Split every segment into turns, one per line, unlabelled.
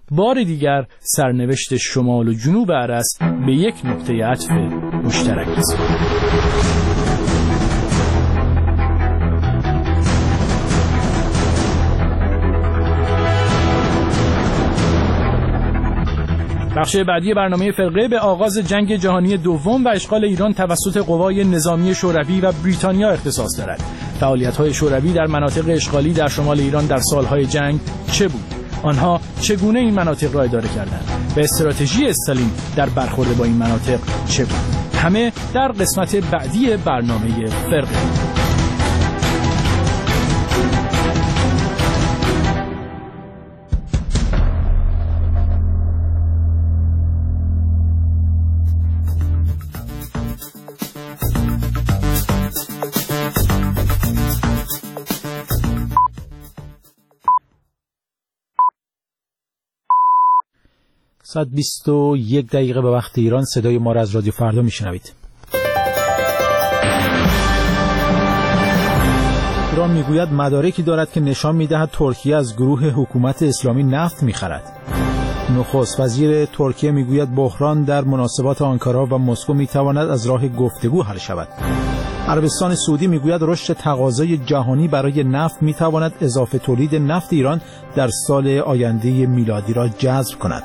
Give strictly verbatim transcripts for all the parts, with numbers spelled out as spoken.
بار دیگر سرنوشت شمال و جنوب ارس به یک نقطه عطف مشترک است. بخش بعدی برنامه فرقه به آغاز جنگ جهانی دوم و اشغال ایران توسط قوای نظامی شوروی و بریتانیا اختصاص دارد. فعالیت‌های شوروی در مناطق اشغالی در شمال ایران در سالهای جنگ چه بود؟ آنها چگونه این مناطق را اداره کردند؟ و استراتژی استالین در برخورد با این مناطق چه بود؟ همه در قسمت بعدی برنامه فرقه.
ساعت بیست و یک دقیقه به وقت ایران. صدای ما را از رادیو فردا میشنوید. ایران میگوید مدارکی دارد که نشان میدهد ترکیه از گروه حکومت اسلامی نفت میخرد. نخست وزیر ترکیه میگوید بحران در مناسبات آنکارا و مسکو میتواند از راه گفتگو حل شود. عربستان سعودی میگوید رشد تقاضای جهانی برای نفت میتواند اضافه تولید نفت ایران در سال آینده میلادی را جذب کند.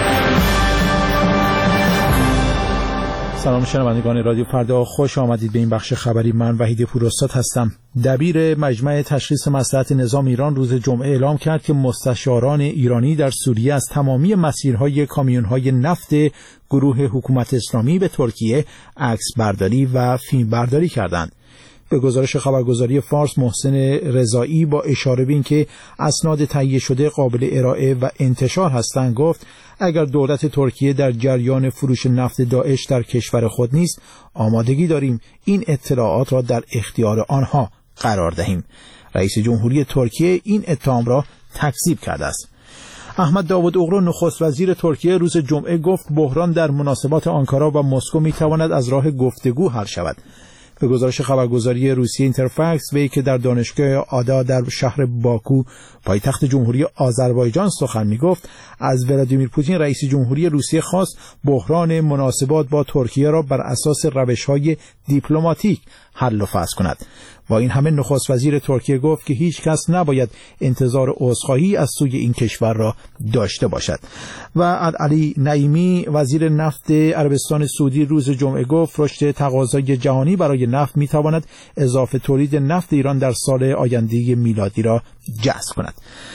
سلام شنوندگان رادیو فردا، خوش آمدید به این بخش خبری. من وحید پوراستاد هستم. دبیر مجمع تشخیص مصلحت نظام ایران روز جمعه اعلام کرد که مستشاران ایرانی در سوریه از تمامی مسیرهای کامیون‌های نفت گروه حکومت اسلامی به ترکیه عکس برداری و فیلم برداری کردند. به گزارش خبرگزاری فارس محسن رضایی با اشاره به اینکه اسناد تهیه شده قابل ارائه و انتشار هستند گفت اگر دولت ترکیه در جریان فروش نفت داعش در کشور خود نیست، آمادگی داریم این اطلاعات را در اختیار آنها قرار دهیم. رئیس جمهوری ترکیه این اتهام را تکذیب کرده است. احمد داوود اوغلو نخست وزیر ترکیه روز جمعه گفت بحران در مناسبات آنکارا و مسکو میتواند از راه گفتگو حل شود. به گزارش خبرگزاری روسیه اینترفکس، وی که در دانشگاه آدا در شهر باکو پایتخت جمهوری آذربایجان سخن میگفت، از ولادیمیر پوتین رئیس جمهوری روسیه خواست بحران مناسبات با ترکیه را بر اساس روش‌های دیپلماتیک حل و فصل کند. با این همه نخست وزیر ترکیه گفت که هیچ کس نباید انتظار عذرخواهی از سوی این کشور را داشته باشد. و علی نعیمی وزیر نفت عربستان سعودی روز جمعه گفت رشد تقاضای جهانی برای نفت میتواند اضافه تولید نفت ایران در سال آینده میلادی را جذب کند.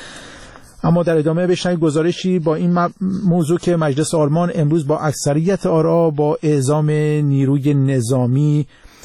اما در ادامه بشنوید گزارشی با این موضوع که مجلس آلمان امروز با اکثریت آرا با اعزام نیروی نظامی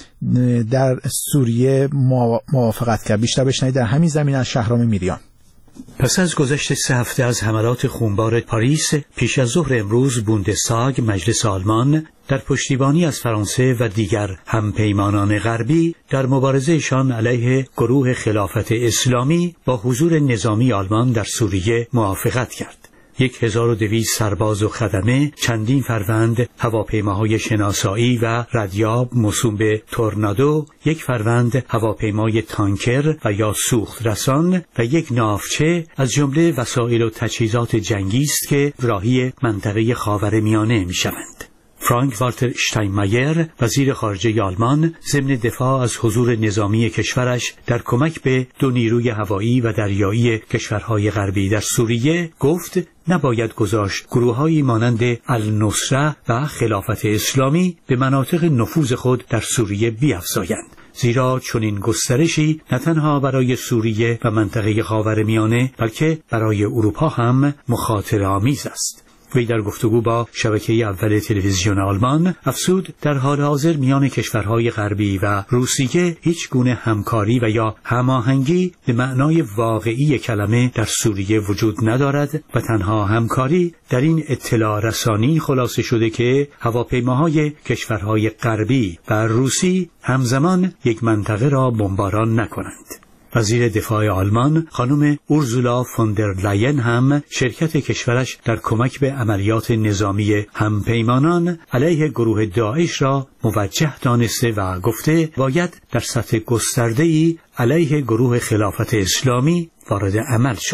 در سوریه موافقت کرد. بیشتر بشنوید در همین زمین از شهرام میریان.
پس از گذشت سه هفته از حملات خونبار پاریس، پیش از ظهر امروز بوندستاگ مجلس آلمان در پشتیبانی از فرانسه و دیگر همپیمانان غربی در مبارزهشان علیه گروه خلافت اسلامی با حضور نظامی آلمان در سوریه موافقت کرد. یک هزار و دویست سرباز و خدمه، چندین فروند هواپیماهای شناسایی و ردیاب موسوم به تورنادو، یک فروند هواپیمای تانکر و یا سوخت رسان و یک ناوچه از جمله وسایل و تجهیزات جنگی است که راهی منطقه خاورمیانه می‌شوند. فرانک والتر شتاینمایر وزیر خارجه آلمان ضمن دفاع از حضور نظامی کشورش در کمک به دو نیروی هوایی و دریایی کشورهای غربی در سوریه گفت نباید گذاشت گروه‌هایی مانند النصره و خلافت اسلامی به مناطق نفوذ خود در سوریه بیفزایند، زیرا چنین گسترشی نه تنها برای سوریه و منطقه خاورمیانه بلکه برای اروپا هم مخاطره‌آمیز است. وی در گفتگو با شبکه اول تلویزیون آلمان افزود در حال حاضر میان کشورهای غربی و روسیه هیچ گونه همکاری و یا هماهنگی به معنای واقعی کلمه در سوریه وجود ندارد و تنها همکاری در این اطلاع رسانی خلاصه شده که هواپیماهای کشورهای غربی و روسی همزمان یک منطقه را بمباران نکنند. وزیر دفاع آلمان خانم اورزولا فوندر لاین هم شرکت کشورش در کمک به عملیات نظامی همپیمانان علیه گروه داعش را موجه دانسته و گفته باید در سطح گسترده‌ای علیه گروه خلافت اسلامی وارد عمل شد.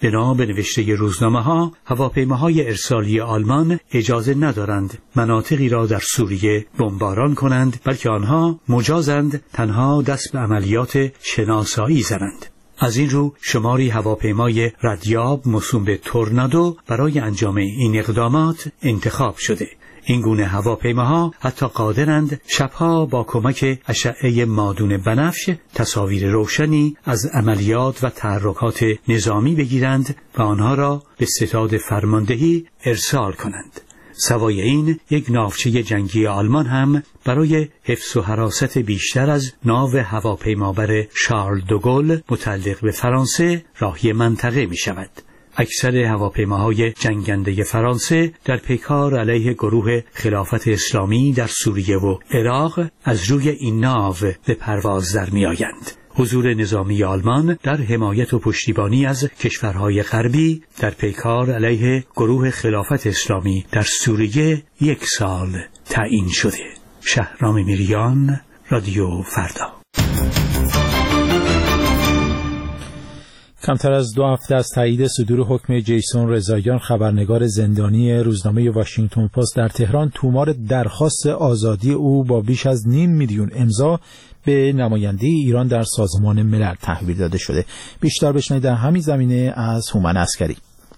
بنا به نوشته روزنامه‌ها هواپیماهای ارسالی آلمان اجازه ندارند مناطقی را در سوریه بمباران کنند، بلکه آنها مجازند تنها دست به عملیات شناسایی زنند. از این رو شماری هواپیمای ردیاب موسوم به تورنادو برای انجام این اقدامات انتخاب شده. این گونه هواپیماها حتی قادرند شبها با کمک اشعه مادون بنفش تصاویر روشنی از عملیات و تحرکات نظامی بگیرند و آنها را به ستاد فرماندهی ارسال کنند. سوای این، یک ناوچه جنگی آلمان هم برای حفظ و حراست بیشتر از ناو هواپیمابر شارل دوگل متعلق به فرانسه راهی منطقه می شود. اکثر هواپیماهای جنگنده فرانسه در پیکار علیه گروه خلافت اسلامی در سوریه و عراق از روی این ناو به پرواز در می آیند. حضور نظامی آلمان در حمایت و پشتیبانی از کشورهای غربی در پیکار علیه گروه خلافت اسلامی در سوریه یک سال تعیین شده. شهرام میریان، رادیو فردا.
کمتر از دو هفته از تایید صدور حکم جیسون رضاییان، خبرنگار زندانی روزنامه واشنگتن پست در تهران، تومار درخواست آزادی او با بیش از نیم میلیون امضا به نماینده ایران در سازمان ملل تحویل داده شده. بیشتر بشنوید در همین زمینه از هومن عسکری.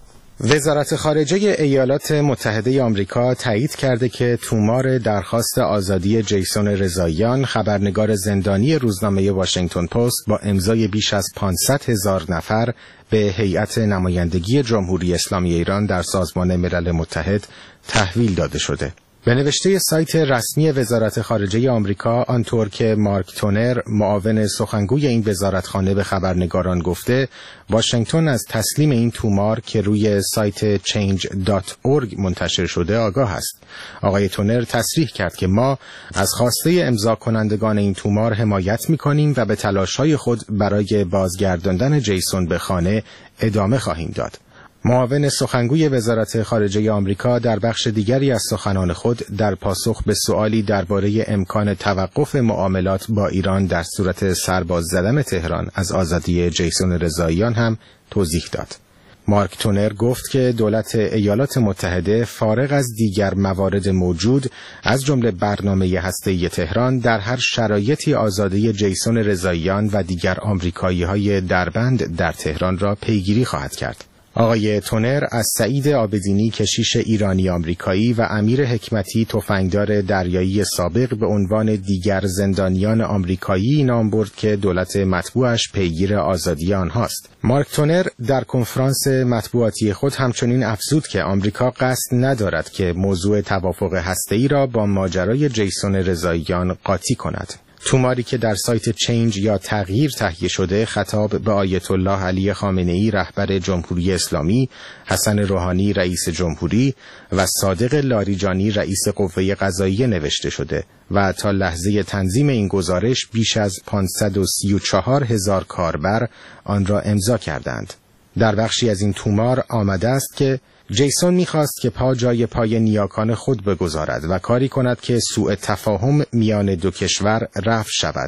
وزارت خارجه ایالات متحده آمریکا تایید کرده که تومار درخواست آزادی جیسون رضاییان، خبرنگار زندانی روزنامه واشنگتن پست، با امضای بیش از پانصد هزار نفر به هیئت نمایندگی جمهوری اسلامی ایران در سازمان ملل متحد تحویل داده شده. به نوشته سایت رسمی وزارت خارجه آمریکا، آنطور که مارک تونر، معاون سخنگوی این وزارتخانه، به خبرنگاران گفته، واشنگتن از تسلیم این تومار که روی سایت چنج دات اورگ منتشر شده آگاه است. آقای تونر تصریح کرد که ما از خواسته امضا کنندگان این تومار حمایت می‌کنیم و به تلاش‌های خود برای بازگرداندن جیسون به خانه ادامه خواهیم داد. معاون سخنگوی وزارت خارجه آمریکا در بخش دیگری از سخنان خود در پاسخ به سؤالی درباره امکان توقف معاملات با ایران در صورت سرباز زدن تهران از آزادی جیسون رضاییان هم توضیح داد. مارک تونر گفت که دولت ایالات متحده فارغ از دیگر موارد موجود، از جمله برنامه هسته‌ای تهران، در هر شرایطی آزادی جیسون رضاییان و دیگر آمریکایی‌های دربند در تهران را پیگیری خواهد کرد. آقای تونر از سعید عابدینی، کشیش ایرانی آمریکایی، و امیر حکمتی، تفنگدار دریایی سابق، به عنوان دیگر زندانیان آمریکایی نام برد که دولت مطبوعش پیگیر آزادی آنهاست. مارک تونر در کنفرانس مطبوعاتی خود همچنین افزود که آمریکا قصد ندارد که موضوع توافق هسته‌ای را با ماجرای جیسون رضاییان قاطی کند. توماری که در سایت چنج یا تغییر تهیه شده، خطاب به آیت الله علی خامنه‌ای، رهبر جمهوری اسلامی، حسن روحانی، رئیس جمهوری، و صادق لاریجانی، رئیس قوه قضاییه نوشته شده و تا لحظه تنظیم این گزارش بیش از پانصد و سی و چهار هزار کاربر آن را امضا کردند. در بخشی از این تومار آمده است که جیسون می‌خواست که پا جای پای نیاکان خود بگذارد و کاری کند که سوء تفاهم میان دو کشور رفع شود.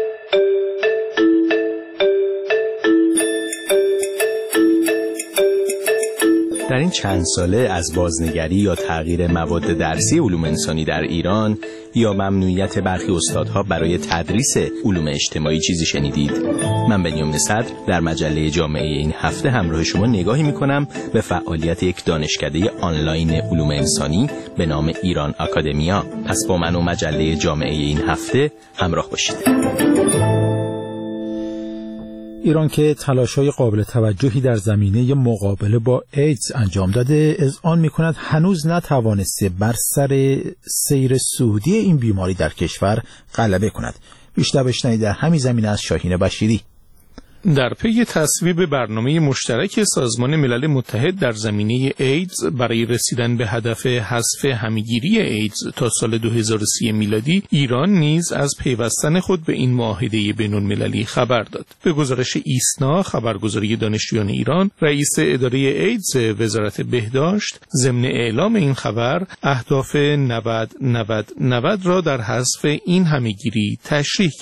در این چند ساله از بازنگری یا تغییر مواد درسی علوم انسانی در ایران یا ممنوعیت برخی استادها برای تدریس علوم اجتماعی چیزی شنیدید؟ من بنیامین صدر در مجله جامعه این هفته همراه شما نگاهی می‌کنم به فعالیت یک دانشکده آنلاین علوم انسانی به نام ایران آکادمیا. پس با من و مجله جامعه این هفته همراه باشید.
ایران که تلاش‌های قابل توجهی در زمینه مقابله با ایدز انجام داده، اذعان می‌کند هنوز نتوانسته بر سر سیر صعودی این بیماری در کشور غلبه کند. بیشتر بشنوید در همین زمینه از شاهین بشیری.
در پی تصویب برنامه مشترک سازمان ملل متحد در زمینه ایدز برای رسیدن به هدف حذف همه‌گیری ایدز تا سال دو هزار و سی میلادی، ایران نیز از پیوستن خود به این معاهده بین‌المللی خبر داد. به گزارش ایسنا، خبرگزاری دانشجویان ایران، رئیس اداره ایدز وزارت بهداشت ضمن اعلام این خبر اهداف نود نود نود را در حذف این همه‌گیری تشریح کرد.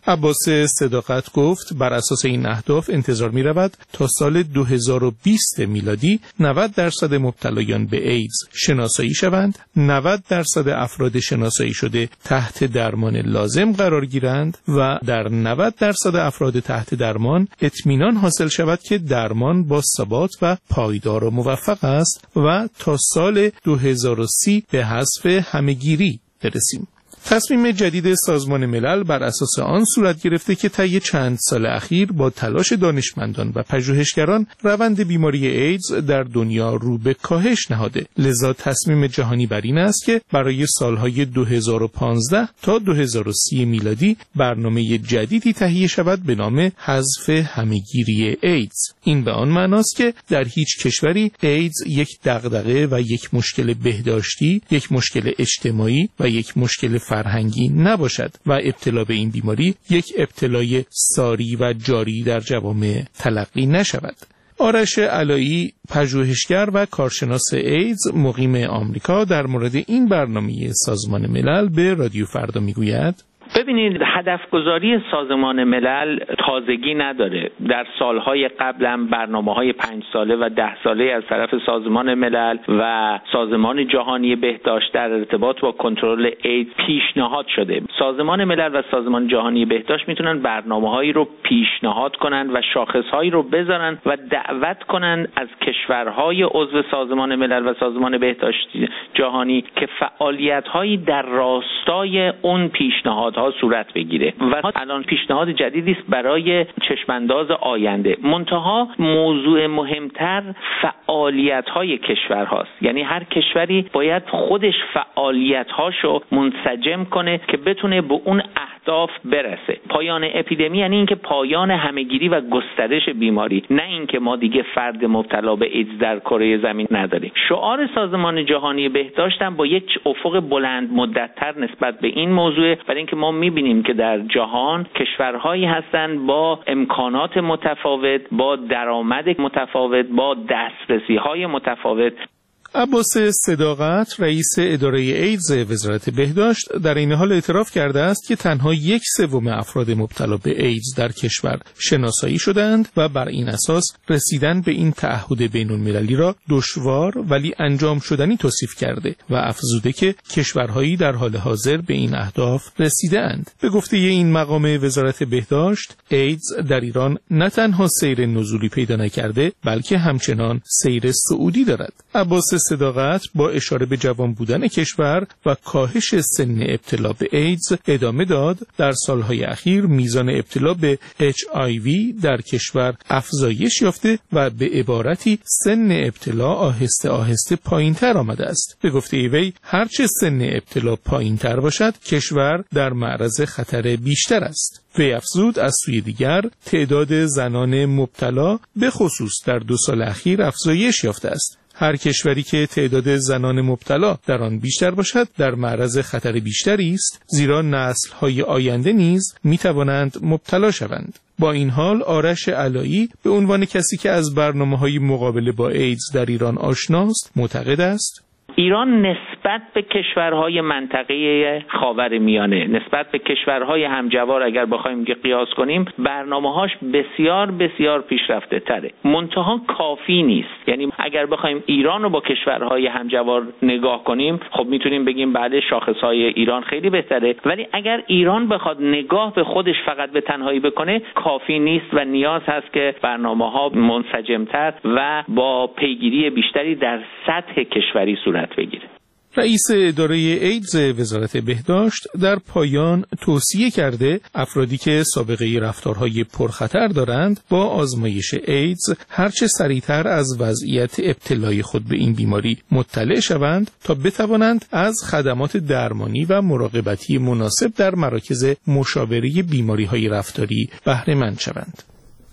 عباس صداقت گفت بر اساس این اهداف انتظار می رود تا سال دو هزار و بیست میلادی نود درصد مبتلایان به ایدز شناسایی شوند، نود درصد افراد شناسایی شده تحت درمان لازم قرار گیرند و در نود درصد افراد تحت درمان اطمینان حاصل شود که درمان با ثبات و پایدار و موفق است و تا سال دو هزار و سی به حذف همهگیری برسیم. تصمیم جدید سازمان ملل بر اساس آن صورت گرفته که طی چند سال اخیر با تلاش دانشمندان و پژوهشگران روند بیماری ایدز در دنیا رو به کاهش نهاده. لذا تصمیم جهانی بر این است که برای سالهای دو هزار و پانزده تا دو هزار و سی میلادی برنامه جدیدی تهیه شود به نام حذف همهگیری ایدز. این به آن معناست که در هیچ کشوری ایدز یک دغدغه و یک مشکل بهداشتی، یک مشکل اجتماعی و یک مشکل فرهنگی نباشد و ابتلا به این بیماری یک ابتلای ساری و جاری در جوامع تلقی نشود. آرش علایی، پژوهشگر و کارشناس ایدز مقیم آمریکا، در مورد این برنامه سازمان ملل به رادیو فردا میگوید:
ببینید، هدفگذاری سازمان ملل تازگی نداره. در سالهای قبل هم برنامه‌های پنج ساله و ده ساله از طرف سازمان ملل و سازمان جهانی بهداشت در ارتباط با کنترل ایدز پیشنهاد شده. سازمان ملل و سازمان جهانی بهداشت میتونن برنامه‌هایی رو پیشنهاد کنن و شاخص‌هایی رو بذارن و دعوت کنن از کشورهای عضو سازمان ملل و سازمان بهداشت جهانی که فعالیت‌هایی در راستای اون پیشنهاد ها صورت بگیره و الان پیشنهاد جدیدی است برای چشمانداز آینده. منتها موضوع مهمتر فعالیت های کشور هاست. یعنی هر کشوری باید خودش فعالیت هاشو منسجم کنه که بتونه به اون اهداف برسه. پایان اپیدمی یعنی اینکه پایان همهگیری و گسترش بیماری، نه اینکه ما دیگه فرد مبتلا به ایدز در کره زمین نداریم. شعار سازمان جهانی بهداشت هم با یک افق بلند مدت‌تر نسبت به این موضوع، برای اینکه ما می‌بینیم که در جهان کشورهایی هستند با امکانات متفاوت، با درآمد متفاوت، با دسترسی‌های متفاوت.
عباس صداقت، رئیس اداره ایدز وزارت بهداشت، در این حال اعتراف کرده است که تنها یک سوم افراد مبتلا به ایدز در کشور شناسایی شدند و بر این اساس رسیدن به این تعهد بین‌المللی را دشوار ولی انجام شدنی توصیف کرده و افزوده که کشورهایی در حال حاضر به این اهداف رسیدند. به گفته این مقام وزارت بهداشت، ایدز در ایران نه تنها سیر نزولی پیدا نکرده بلکه همچنان سیر صعودی دارد. عباس صداقت با اشاره به جوان بودن کشور و کاهش سن ابتلا به ایدز ادامه داد: در سالهای اخیر میزان ابتلا به اچ آی وی در کشور افزایش یافته و به عبارتی سن ابتلا آهسته آهسته پایین‌تر آمده است. به گفته وی هرچه سن ابتلا پایین‌تر باشد کشور در معرض خطر بیشتر است. وی افزود از سوی دیگر تعداد زنان مبتلا به خصوص در دو سال اخیر افزایش یافته است. هر کشوری که تعداد زنان مبتلا در آن بیشتر باشد در معرض خطر بیشتری است، زیرا نسل‌های آینده نیز می‌توانند مبتلا شوند. با این حال آرش علایی به عنوان کسی که از برنامه‌های مقابله با ایدز در ایران آشناست معتقد است
ایران نسبت به کشورهای منطقه خاورمیانه، نسبت به کشورهای همجوار اگر بخوایم که قیاس کنیم، برنامه‌هاش بسیار بسیار پیشرفته تره. منتها کافی نیست. یعنی اگر بخوایم ایران رو با کشورهای همجوار نگاه کنیم، خب میتونیم بگیم بله شاخصهای ایران خیلی بهتره، ولی اگر ایران بخواد نگاه به خودش فقط به تنهایی بکنه کافی نیست و نیاز هست که برنامه‌ها منسجم‌تر و با پیگیری بیشتری در سطح کشوری صورت بگیره.
رئیس اداره ایدز وزارت بهداشت در پایان توصیه کرده افرادی که سابقه رفتارهای پرخطر دارند با آزمایش ایدز هرچه سریعتر از وضعیت ابتلای خود به این بیماری مطلع شوند تا بتوانند از خدمات درمانی و مراقبتی مناسب در مراکز مشاوره بیماری‌های رفتاری بهره مند شوند.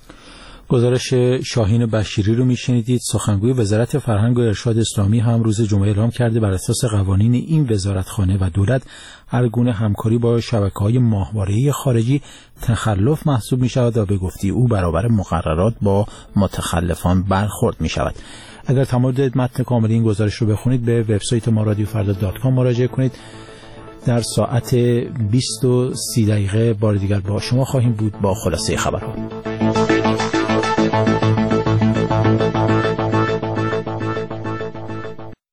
گزارش شاهین بشیری رو میشنیدید. سخنگوی وزارت فرهنگ و ارشاد اسلامی هم روز جمعه اعلام کرده بر اساس قوانین این وزارتخانه و دولت هر گونه همکاری با شبکه‌های ماهواره‌ای خارجی تخلف محسوب می‌شود و به گفته او برابر مقررات با متخلفان برخورد می‌شود. اگر تمایل دارید متن کامل این گزارش رو بخونید به وبسایت ما رادیو فردا دات کام مراجعه کنید. در ساعت بیست و سی دقیقه بار دیگر با شما خواهیم بود با خلاصه خبرها.